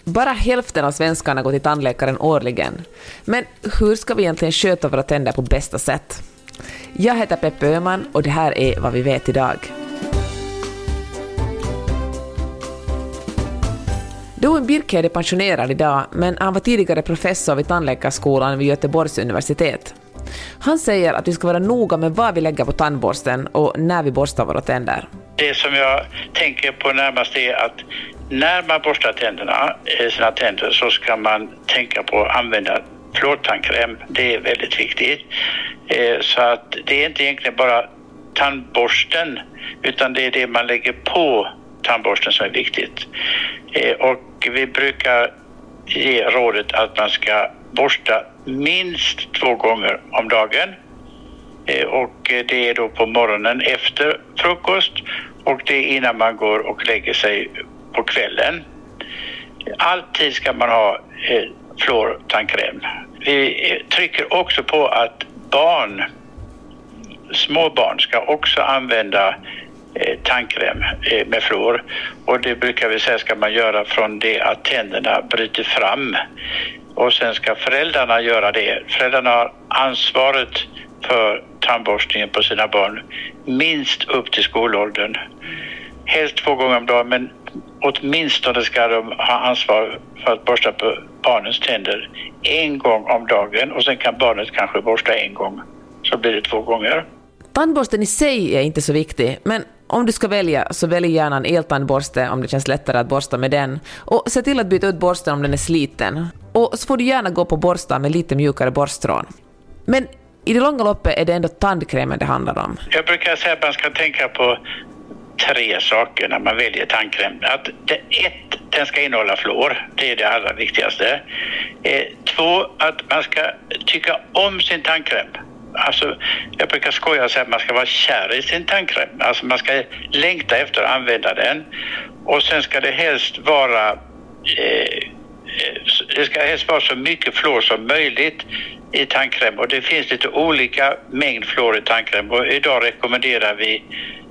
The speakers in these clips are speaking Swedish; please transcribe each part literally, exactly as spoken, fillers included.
Bara hälften av svenskarna går till tandläkaren årligen. Men hur ska vi egentligen sköta våra tänder på bästa sätt? Jag heter Peppe Öhman och det här är vad vi vet idag. Doen Birkhed är pensionerad idag, men han var tidigare professor vid tandläkarskolan vid Göteborgs universitet. Han säger att vi ska vara noga med vad vi lägger på tandborsten och när vi borstar våra tänder. Det som jag tänker på närmast är att när man borstar tänderna, sina tänder, så ska man tänka på att använda fluortandkräm. Det är väldigt viktigt. Så att det är inte egentligen bara tandborsten, utan det är det man lägger på tandborsten som är viktigt. Och vi brukar ge rådet att man ska borsta minst två gånger om dagen. Och det är då på morgonen efter frukost och det är innan man går och lägger sig på kvällen. Alltid ska man ha eh, fluortandkräm. Vi trycker också på att barn, små barn ska också använda eh, tandkräm eh, med fluor. Och det brukar vi säga ska man göra från det att tänderna bryter fram. Och sen ska föräldrarna göra det. Föräldrarna har ansvaret för tandborstningen på sina barn minst upp till skolåldern. Helst två gånger om dagen, men åtminstone ska de ha ansvar för att borsta på barnens tänder en gång om dagen och sen kan barnet kanske borsta en gång. Så blir det två gånger. Tandborsten i sig är inte så viktig, men om du ska välja så välj gärna en eltandborste om det känns lättare att borsta med den. Och se till att byta ut borsten om den är sliten. Och så får du gärna gå på borstar med lite mjukare borstrån. Men i det långa loppet är det ändå tandkrämen det handlar om. Jag brukar säga att man ska tänka på tre saker när man väljer tandkräm. Att det, ett, den ska innehålla fluor. Det är det allra viktigaste. Eh, två, att man ska tycka om sin tandkräm. Alltså, jag brukar skoja och säga att man ska vara kär i sin tandkräm. Alltså man ska längta efter att använda den. Och sen ska det helst vara eh, det ska helst vara så mycket fluor som möjligt i tandkräm. Och det finns lite olika mängd fluor i tandkräm. Och idag rekommenderar vi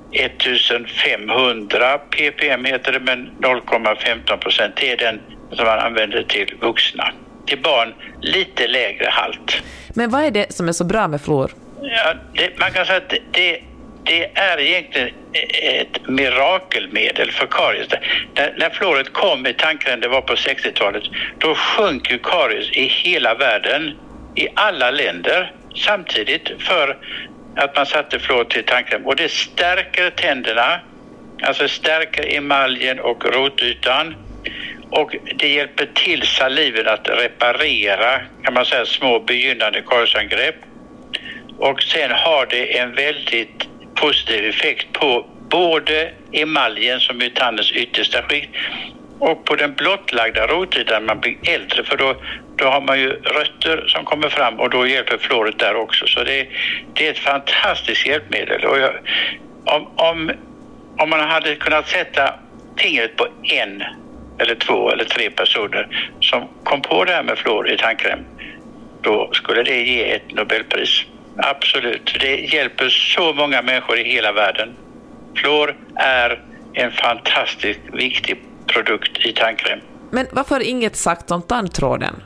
femtonhundra ppm heter det, men noll komma femton procent är den som man använder till vuxna. Till barn lite lägre halt. Men vad är det som är så bra med fluor? Ja, det, man kan säga att det, det är egentligen ett mirakelmedel för karies. När, när fluoret kom i tandkräm, det var på sextiotalet, då sjönk ju karies i hela världen, i alla länder samtidigt för att man satte fluor till tandkräm. Och det stärker tänderna, alltså stärker emaljen och rotytan. Och det hjälper till saliven att reparera, kan man säga, små begynnande kariesangrepp. Och sen har det en väldigt positiv effekt på både emaljen som är tandens yttersta skikt och på den blottlagda rotytan när man blir äldre, för då, då har man ju rötter som kommer fram och då hjälper fluoret där också. Så det, det är ett fantastiskt hjälpmedel. Och jag, om, om, om man hade kunnat sätta fingret på en eller två eller tre personer som kom på det här med fluor i tandkräm, då skulle det ge ett Nobelpris. Absolut. Det hjälper så många människor i hela världen. Fluor är en fantastiskt viktig produkt i tandkräm. Men varför inget sagt om tandtråden?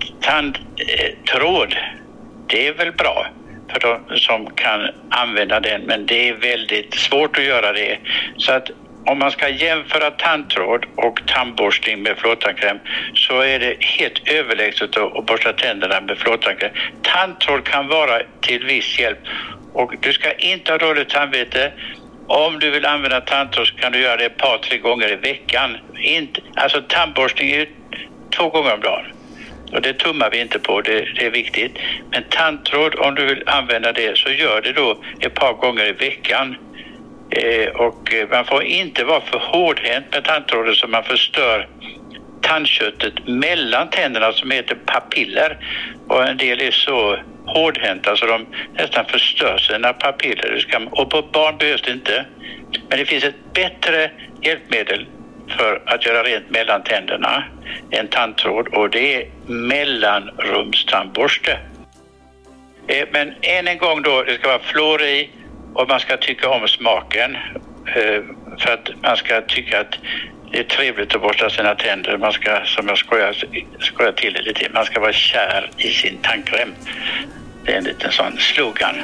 Tandtråd, det är väl bra för de som kan använda den, men det är väldigt svårt att göra det. Så att om man ska jämföra tandtråd och tandborstning med fluortandkräm så är det helt överlägset att borsta tänderna med fluortandkräm. Tandtråd kan vara till viss hjälp och du ska inte ha dåligt tandvete. Om du vill använda tandtråd så kan du göra det ett par, tre gånger i veckan. Inte, alltså tandborstning är två gånger om dagen. Och det tummar vi inte på, det, det är viktigt. Men tandtråd, om du vill använda det så gör det då ett par gånger i veckan. Eh, och man får inte vara för hårdhänt med tandtråden så man förstör tandköttet mellan tänderna som heter papiller. Och en del är så hårdhänta så de nästan förstör sina papiller. Och på barn behövs det inte. Men det finns ett bättre hjälpmedel för att göra rent mellan tänderna än tandtråd och det är mellanrumstandborste. Eh, men än en gång då, det ska vara fluor i och man ska tycka om smaken. Eh, för att man ska tycka att Det är trevligt att borsta sina tänder. Man ska, som jag skojar, skojar till det lite, man ska vara kär i sin tandkräm. Det är en liten sån slogan.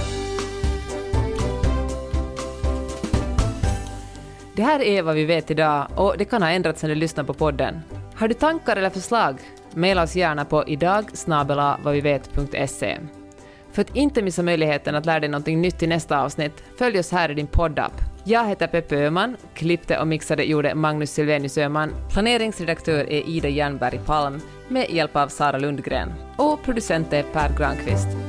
Det här är vad vi vet idag och det kan ha ändrats sen du lyssnar på podden. Har du tankar eller förslag? Maila oss gärna på idag snabel-a vad vi vet punkt se. För att inte missa möjligheten att lära dig något nytt i nästa avsnitt, följ oss här i din poddapp. Jag heter Peppe Öhman, klippte och mixade gjorde Magnus Silvenius Öhman, planeringsredaktör är Ida Jernberg Palm med hjälp av Sara Lundgren och producent är Per Granqvist.